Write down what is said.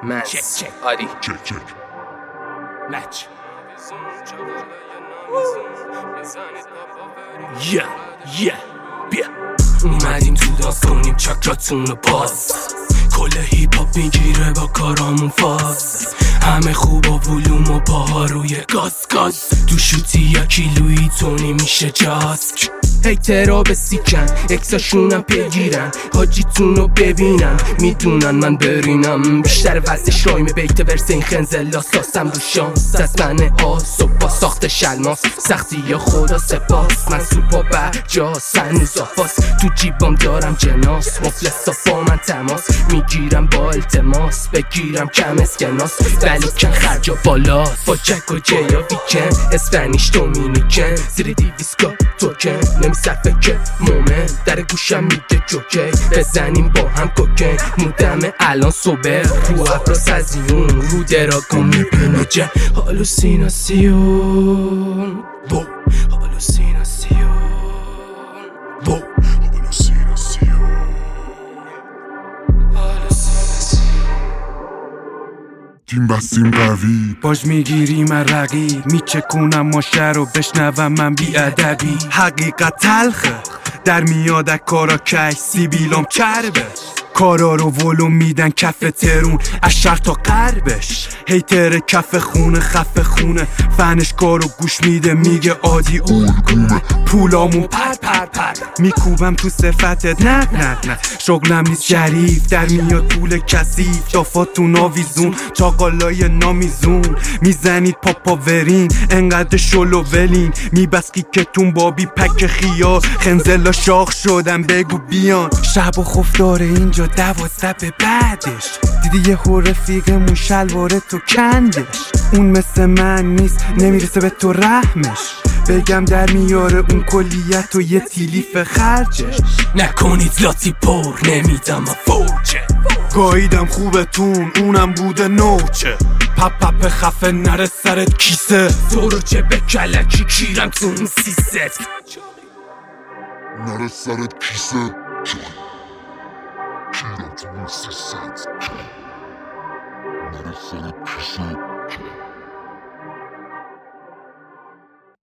من آری چک لچ بیا اومدیم تو داز کنیم چاکراتونو باز کل هیپ هاپ میگیره با کارامون فاز همه خوب و ولوم و پاها روی گاز تو شوتی یا کیلویی تونی میشه جاسک هیترها به سیکن اکساشونم پیگیرن حاجیتونو ببینن میدونن من برینم بیشتر وزش رایم بیت ورس این خنزلا ساسم رو شانس از منه ها صبح ساخت شلماس سختی یا خدا سپاس من سوپا بجاس هنوز آفاس تو جیبام دارم جناس مفلسا با من تماس میگیرم با التماس بگیرم کم اسکناس ولی کن خرجا بالاست با جک و جیا ویکن اسپانیش دومینیکن زیر دیویسکا توکن نمیصرفه که مومن در گوشم میگه جوکی بزنیم با هم کوکن مودمه الان صبح رو ابراز ازیون رو دراگون میبینه جه هالوسیناسیون بو هالوسیناسیون بو تیم بستیم قوی باش میگیریم رقیب میچکونم ماشه رو بشنوم من بیادبی حقیقت تلخه در میاد کارا کش سیبیلام چربه کارا رو ولوم میدن کف ترون از شرق تا غربش هیتر کف خونه خفه خونه فنش کارو گوش میده میگه عادی الگومه پولامون پر میکوبم تو صفتت نه شغلم نیست شریف در میاد پول کثیف دافاتون آویزون چاقالای نامیزون میزنید پاپاورین انقدر شلو ولین میبسکی کتون بابی پک خیار خنزلا شاخ شدم بگو بیان شب و خوف داره اینجا 12 به بعدش دیدی یه هو رفیقمون شلواره تو کندش اون مثل من نیست نمیرسه به تو رحمش بگم در میاره اون کلیت و یه تیلیف خرجش نکنید لاتی پر نمیدم فوجه گاییدم خوبتون اونم بوده نوچه پپ خفه نره سرت کیسه تو رو چه به کلکی کیرم تو اون سیست نره سرت کیسه کیرم تو اون سیست نره سرت کیسه